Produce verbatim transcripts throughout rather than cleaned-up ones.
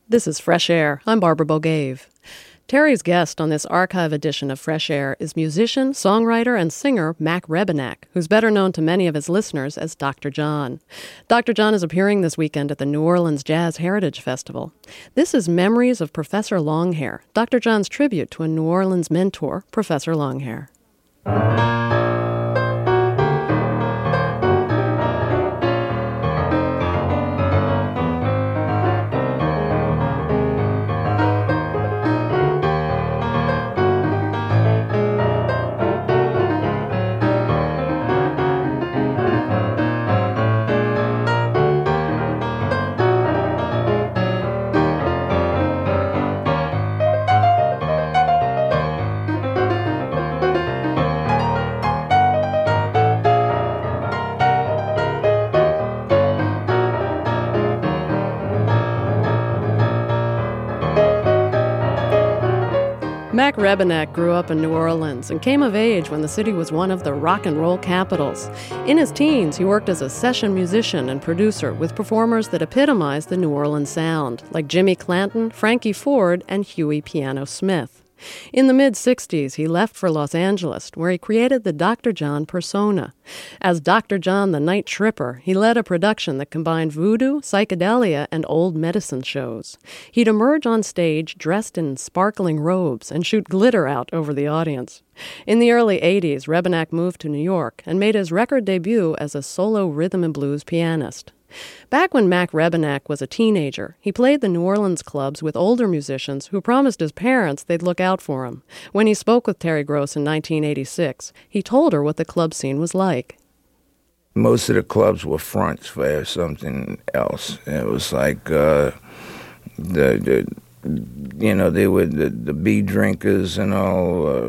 This is Fresh Air. I'm Barbara Bogave. Terry's guest on this archive edition of Fresh Air is musician, songwriter, and singer Mac Rebennack, who's better known to many of his listeners as Doctor John. Doctor John is appearing this weekend at the New Orleans Jazz Heritage Festival. This is Memories of Professor Longhair, Doctor John's tribute to a New Orleans mentor, Professor Longhair. Mac Rebennack grew up in New Orleans and came of age when the city was one of the rock and roll capitals. In his teens, he worked as a session musician and producer with performers that epitomized the New Orleans sound, like Jimmy Clanton, Frankie Ford, and Huey Piano Smith. In the mid-sixties, he left for Los Angeles, where he created the Doctor John persona. As Doctor John the Night Tripper, he led a production that combined voodoo, psychedelia, and old medicine shows. He'd emerge on stage dressed in sparkling robes and shoot glitter out over the audience. In the early eighties, Rebennack moved to New York and made his record debut as a solo rhythm and blues pianist. Back when Mac Rebennack was a teenager, he played the New Orleans clubs with older musicians who promised his parents they'd look out for him. When he spoke with Terry Gross in nineteen eighty-six, he told her what the club scene was like. Most of the clubs were fronts for something else. It was like uh, the, the you know, they were the, the bee drinkers and all uh,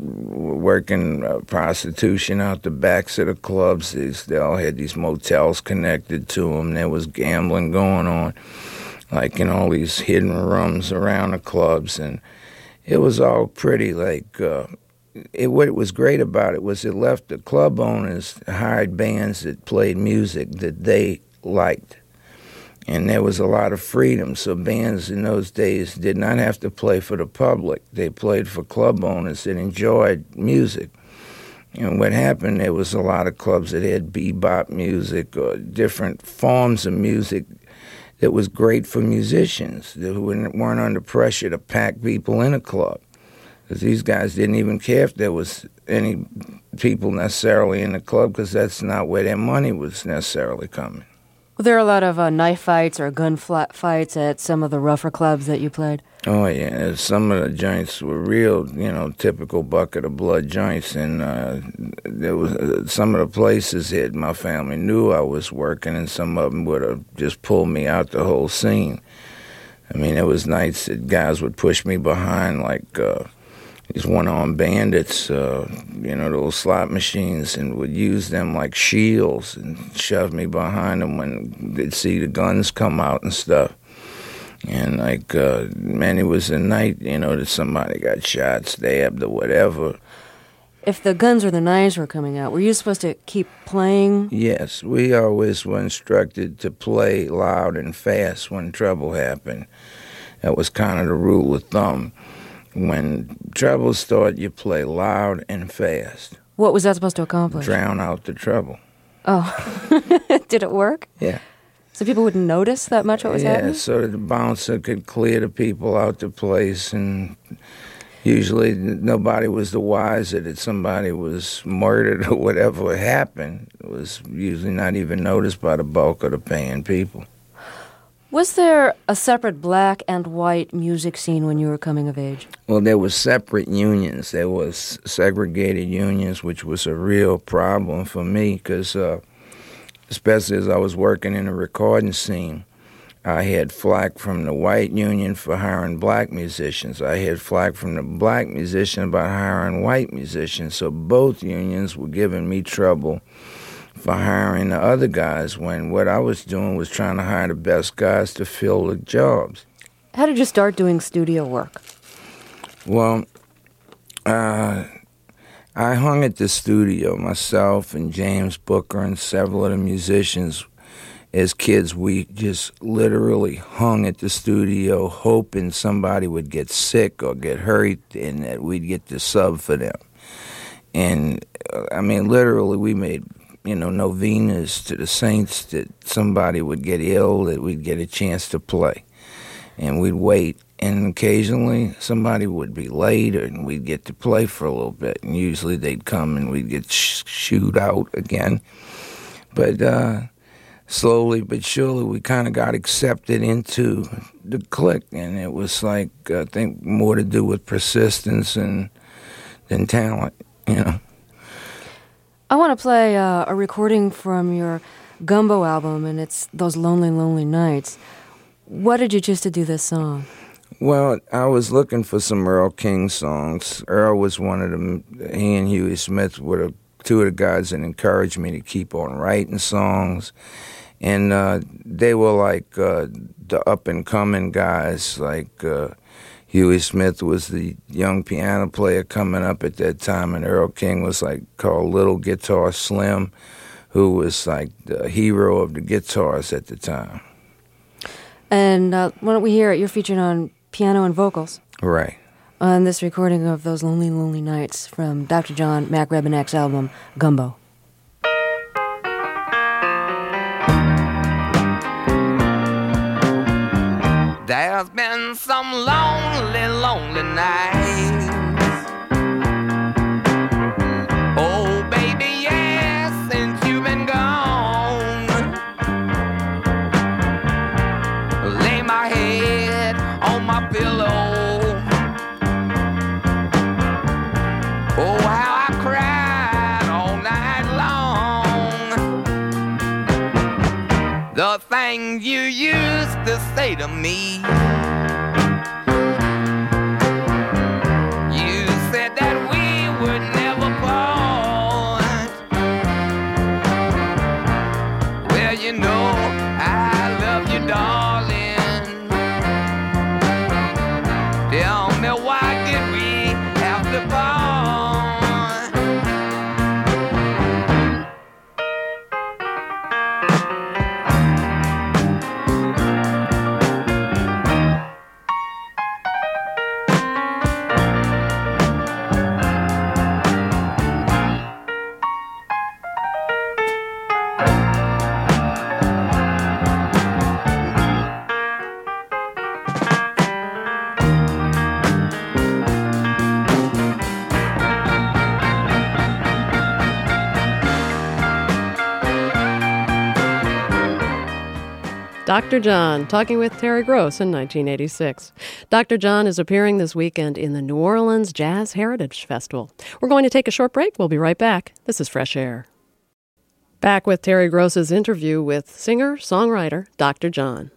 working uh, prostitution out the backs of the clubs. These, they all had these motels connected to them. There was gambling going on, like in all these hidden rooms around the clubs. And it was all pretty like, uh, it, what was great about it was it left the club owners hired bands that played music that they liked. And there was a lot of freedom, so bands in those days did not have to play for the public. They played for club owners that enjoyed music. And what happened, there was a lot of clubs that had bebop music or different forms of music that was great for musicians who weren't under pressure to pack people in a club. Because these guys didn't even care if there was any people necessarily in the club, because that's not where their money was necessarily coming. Well, there are a lot of uh, knife fights or gun flat fights at some of the rougher clubs that you played. Oh, yeah. Some of the joints were real, you know, typical bucket of blood joints. And uh, there was uh, some of the places that my family knew I was working, and some of them would have just pulled me out the whole scene. I mean, there was nights that guys would push me behind like uh, these one-armed bandits, uh, you know, those slot machines, and would use them like shields and shove me behind them when they'd see the guns come out and stuff. And, like, uh, man, it was a night, you know, that somebody got shot, stabbed, or whatever. If the guns or the knives were coming out, were you supposed to keep playing? Yes, we always were instructed to play loud and fast when trouble happened. That was kind of the rule of thumb. When trouble started, you play loud and fast. What was that supposed to accomplish? Drown out the trouble. Oh. Did it work? Yeah. So people wouldn't notice that much what was yeah, happening? Yeah, so that the bouncer could clear the people out the place, and usually nobody was the wiser that somebody was murdered or whatever happened. It was usually not even noticed by the bulk of the paying people. Was there a separate black and white music scene when you were coming of age? Well, there was separate unions. There was segregated unions, which was a real problem for me because, uh, especially as I was working in the recording scene, I had flack from the white union for hiring black musicians. I had flack from the black musician about hiring white musicians. So both unions were giving me trouble for hiring the other guys when what I was doing was trying to hire the best guys to fill the jobs. How did you start doing studio work? Well, uh, I hung at the studio, myself and James Booker and several of the musicians. as kids, we just literally hung at the studio hoping somebody would get sick or get hurt and that we'd get to sub for them. And, uh, I mean, literally we made, you know, novenas to the saints that somebody would get ill, that we'd get a chance to play. And we'd wait, and occasionally somebody would be late, and we'd get to play for a little bit. And usually they'd come and we'd get sh- shooed out again. But uh, slowly but surely we kind of got accepted into the clique, and it was like, I think, more to do with persistence and than talent, you know. I want to play uh, a recording from your Gumbo album, and it's Those Lonely, Lonely Nights. What did you choose to do this song? Well, I was looking for some Earl King songs. Earl was one of them. He and Huey Smith were the, two of the guys that encouraged me to keep on writing songs. And uh, they were like uh, the up-and-coming guys. Like uh, Huey Smith was the young piano player coming up at that time, and Earl King was like called Little Guitar Slim, who was like the hero of the guitars at the time. And uh, why don't we hear it? You're featured on piano and vocals. Right. On this recording of Those Lonely, Lonely Nights from Doctor John Mac Rebennack's album, Gumbo. There's been some lonely, lonely nights. Oh, baby, yes, since you've been gone. Lay my head on my pillow. Oh, how I cried all night long. The things you used to say to me. You said that we would never part. Well, you know, I love you, darling. Tell me, why did we have to part? Doctor John, talking with Terry Gross in nineteen eighty-six. Doctor John is appearing this weekend in the New Orleans Jazz Heritage Festival. We're going to take a short break. We'll be right back. This is Fresh Air. Back with Terry Gross's interview with singer-songwriter Doctor John.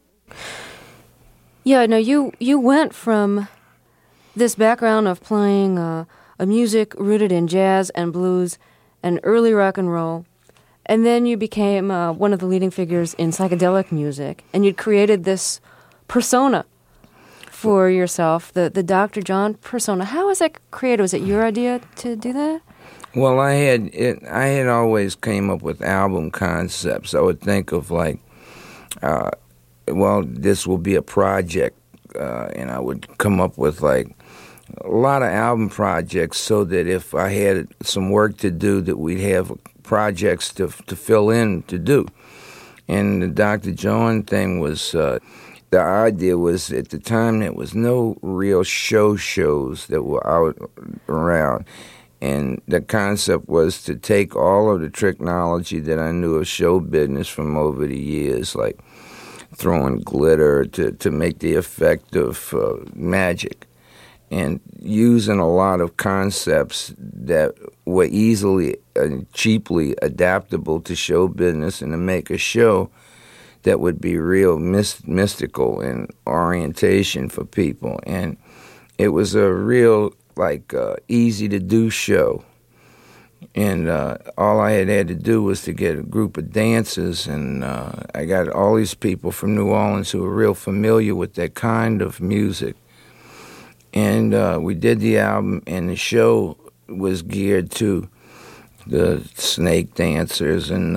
Yeah, no, you, you went from this background of playing uh, a music rooted in jazz and blues and early rock and roll, and then you became uh, one of the leading figures in psychedelic music, and you'd created this persona for yourself, the, the Doctor John persona. How was that created? Was it your idea to do that? Well, I had it, I had always came up with album concepts. I would think of like, uh, well, this will be a project, uh, and I would come up with like a lot of album projects so that if I had some work to do, that we'd have projects to to fill in to do. And the Doctor John thing was, uh, the idea was at the time there was no real show shows that were out around. And the concept was to take all of the technology that I knew of show business from over the years, like throwing glitter to, to make the effect of uh, magic, and using a lot of concepts that were easily and cheaply adaptable to show business, and to make a show that would be real myst- mystical in orientation for people. And it was a real, like, uh, easy-to-do show. And uh, all I had had to do was to get a group of dancers, and uh, I got all these people from New Orleans who were real familiar with that kind of music. And uh, we did the album, and the show was geared to the snake dancers and uh,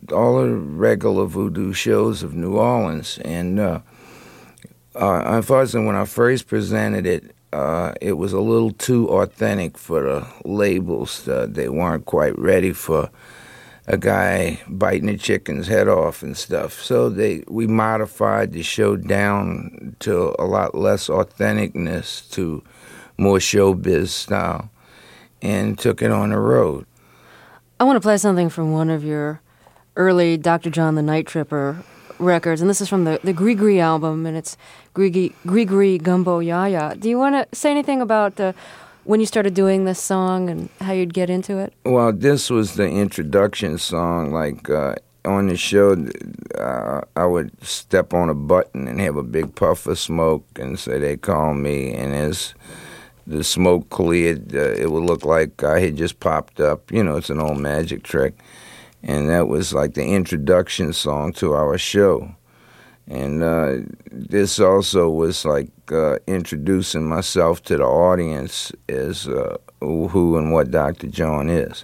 all the regular voodoo shows of New Orleans. And uh, uh, unfortunately, when I first presented it, uh, it was a little too authentic for the labels. Uh, they weren't quite ready for a guy biting a chicken's head off and stuff. So they we modified the show down to a lot less authenticness, to more showbiz style, and took it on the road. I want to play something from one of your early Doctor John the Night Tripper records, and this is from the, the Grigri album, and it's Grigri, Grigri Gumbo Yaya. Do you want to say anything about uh, when you started doing this song and how you'd get into it? Well, this was the introduction song. Like uh, on the show, uh, I would step on a button and have a big puff of smoke and say they call me, and as the smoke cleared, uh, it would look like I had just popped up. You know, it's an old magic trick. And that was like the introduction song to our show. And uh, this also was like uh, introducing myself to the audience as uh, who and what Doctor John is.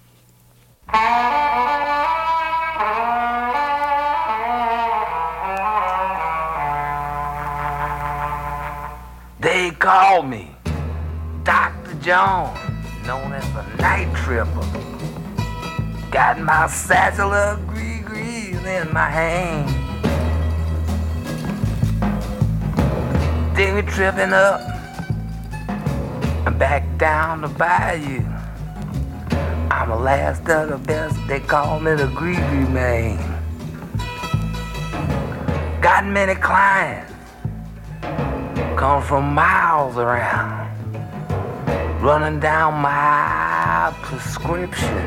They call me Doctor John, known as the Night Tripper. Got my satchel of gree-grees in my hand. They were tripping up and back down the bayou. I'm the last of the best, they call me the gree-gree man. Got many clients, come from miles around, running down my prescription.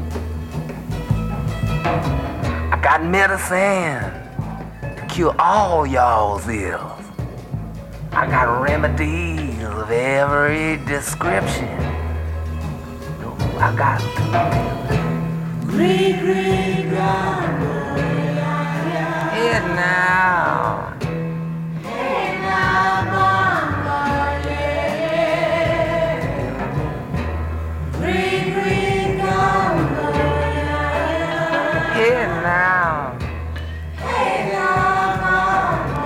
I got medicine to cure all y'all's ills. I got remedies of every description. I got green, green, head now. Hey now, mama, yeah. Green, green, gumbo, yeah. Head now. Hey now, mama,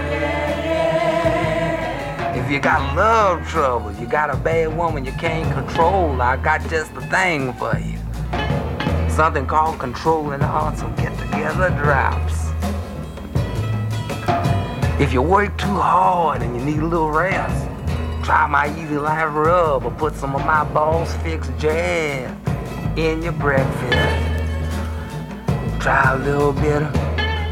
yeah. If you got love trouble, you got a bad woman you can't control, I got just the thing for you. Something called controlling hearts will get together drops. If you work too hard and you need a little rest, try my Easy Life Rub or put some of my Boss Fix jam in your breakfast. Try a little bit of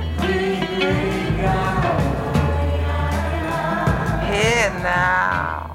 head now.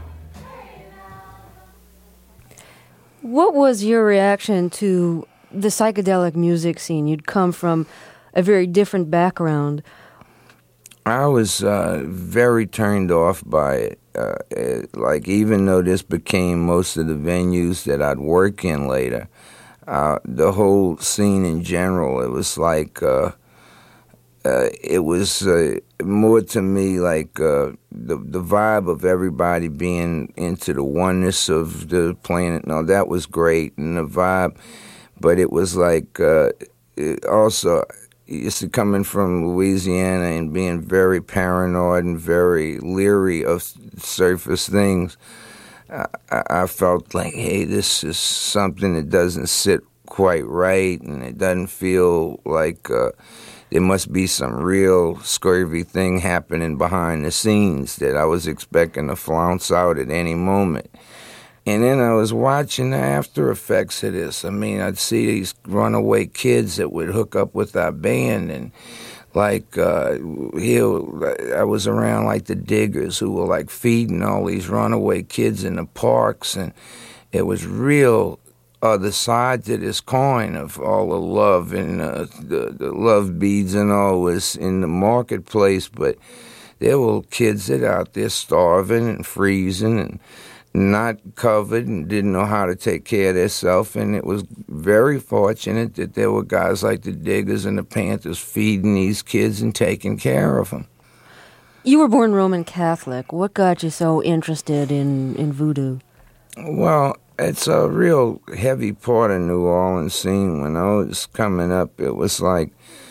What was your reaction to the psychedelic music scene? You'd come from a very different background. I was uh, very turned off by it. Uh, it. Like, even though this became most of the venues that I'd work in later, uh, the whole scene in general, it was like, uh, uh, it was uh, more to me like uh, the the vibe of everybody being into the oneness of the planet. No, that was great, and the vibe, but it was like uh, it also... It's coming from Louisiana and being very paranoid and very leery of surface things. I, I felt like, hey, this is something that doesn't sit quite right, and it doesn't feel like uh, there must be some real scurvy thing happening behind the scenes that I was expecting to flounce out at any moment. And then I was watching the after effects of this. I mean, I'd see these runaway kids that would hook up with our band, and like uh, here, I was around like the Diggers, who were like feeding all these runaway kids in the parks, and it was real other side to this coin of all the love and uh, the the love beads and all was in the marketplace, but there were kids that out there starving and freezing and not covered and didn't know how to take care of themselves, and it was very fortunate that there were guys like the Diggers and the Panthers feeding these kids and taking care of them. You were born Roman Catholic. What got you so interested in, in voodoo? Well, it's a real heavy part of New Orleans scene. When I was coming up, it was like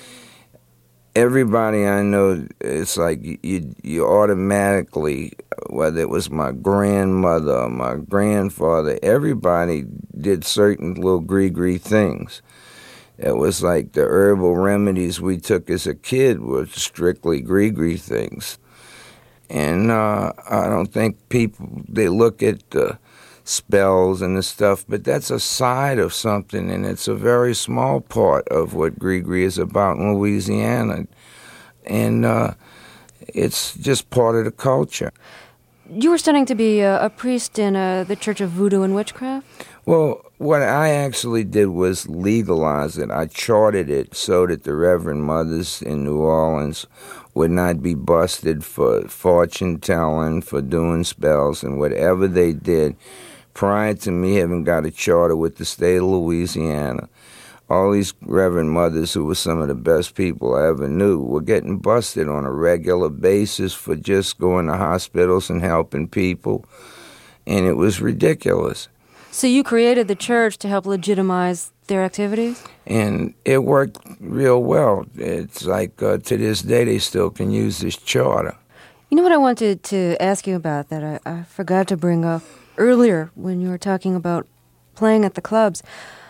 everybody I know, it's like you, you automatically, whether it was my grandmother or my grandfather, everybody did certain little gree-gree things. It was like the herbal remedies we took as a kid were strictly gree-gree things. And uh, I don't think people, they look at the spells and the stuff, but that's a side of something, and it's a very small part of what gree-gree is about in Louisiana. And uh, it's just part of the culture. You were studying to be a, a priest in uh, the Church of Voodoo and Witchcraft? Well, what I actually did was legalize it. I chartered it so that the Reverend Mothers in New Orleans would not be busted for fortune-telling, for doing spells, and whatever they did. Prior to me having got a charter with the state of Louisiana, all these Reverend Mothers, who were some of the best people I ever knew, were getting busted on a regular basis for just going to hospitals and helping people, and it was ridiculous. So you created the church to help legitimize their activities? And it worked real well. It's like uh, to this day they still can use this charter. You know what I wanted to ask you about that I, I forgot to bring up earlier when you were talking about playing at the clubs?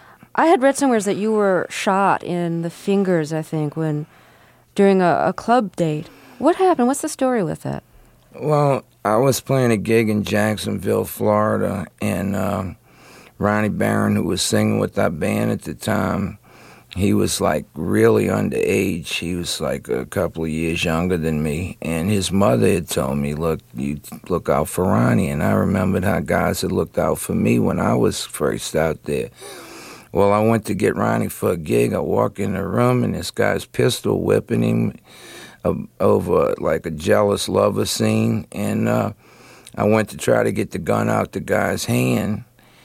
I had read somewhere that you were shot in the fingers, I think, when during a, a club date. What happened? What's the story with that? Well, I was playing a gig in Jacksonville, Florida, and um, Ronnie Barron, who was singing with our band at the time, he was like really underage. He was like a couple of years younger than me. And his mother had told me, look, you look out for Ronnie. And I remembered how guys had looked out for me when I was first out there. Well, I went to get Ronnie for a gig. I walk in the room, and this guy's pistol whipping him uh, over like a jealous lover scene. And uh, I went to try to get the gun out the guy's hand.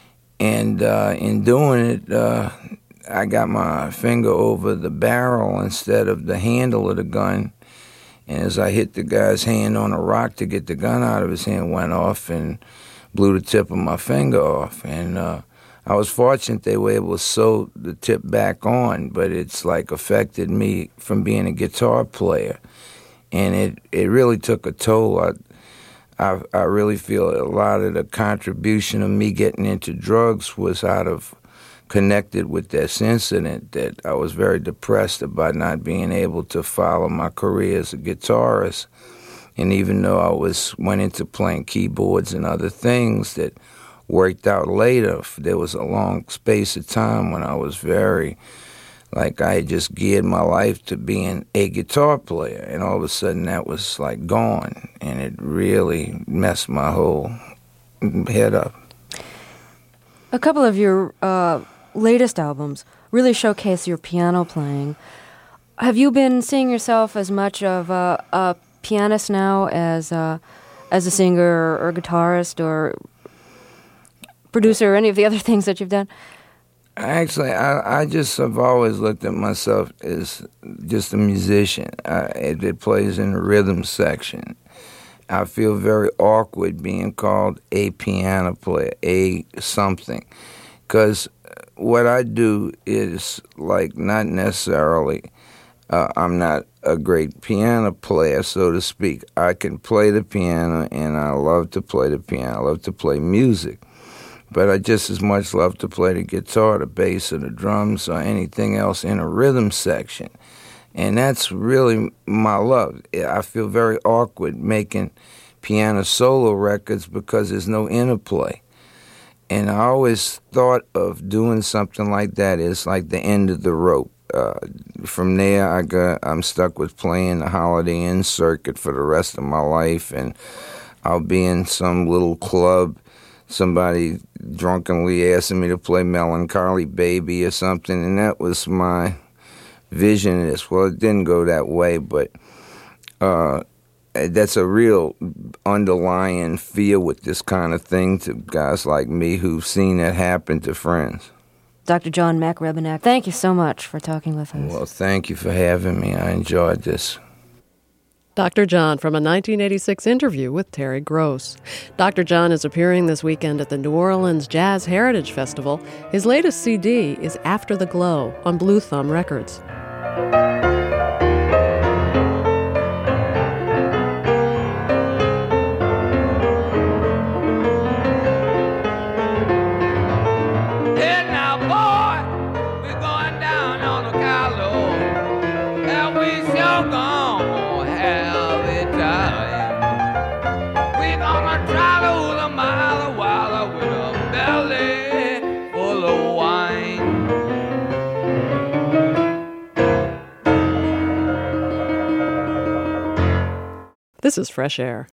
And uh, in doing it, uh, I got my finger over the barrel instead of the handle of the gun. And as I hit the guy's hand on a rock to get the gun out of his hand, went off and blew the tip of my finger off. And uh, I was fortunate they were able to sew the tip back on, but it's like affected me from being a guitar player. And it, it really took a toll. I, I, I really feel a lot of the contribution of me getting into drugs was out of connected with this incident, that I was very depressed about not being able to follow my career as a guitarist. And even though I was went into playing keyboards and other things that worked out later, there was a long space of time when I was very, like I had just geared my life to being a guitar player, and all of a sudden that was like gone, and it really messed my whole head up. A couple of your uh, latest albums really showcase your piano playing. Have you been seeing yourself as much of a, a pianist now as a, as a singer or, or guitarist or producer or any of the other things that you've done? Actually, I, I just have always looked at myself as just a musician. I, it, it plays in the rhythm section. I feel very awkward being called a piano player, a something, because what I do is like not necessarily, uh, I'm not a great piano player, so to speak. I can play the piano, and I love to play the piano. I love to play music. But I just as much love to play the guitar, the bass, or the drums, or anything else in a rhythm section. And that's really my love. I feel very awkward making piano solo records because there's no interplay. And I always thought of doing something like that as like the end of the rope. Uh, from there, I got, I'm stuck with playing the Holiday Inn circuit for the rest of my life, and I'll be in some little club, somebody drunkenly asking me to play Melancholy Baby or something, and that was my vision of this. Well, it didn't go that way, but uh, that's a real underlying fear with this kind of thing to guys like me who've seen it happen to friends. Doctor John Mac Rebennack, thank you so much for talking with us. Well, thank you for having me. I enjoyed this. Doctor John from a nineteen eighty-six interview with Terry Gross. Doctor John is appearing this weekend at the New Orleans Jazz Heritage Festival. His latest C D is After the Glow on Blue Thumb Records. This is Fresh Air.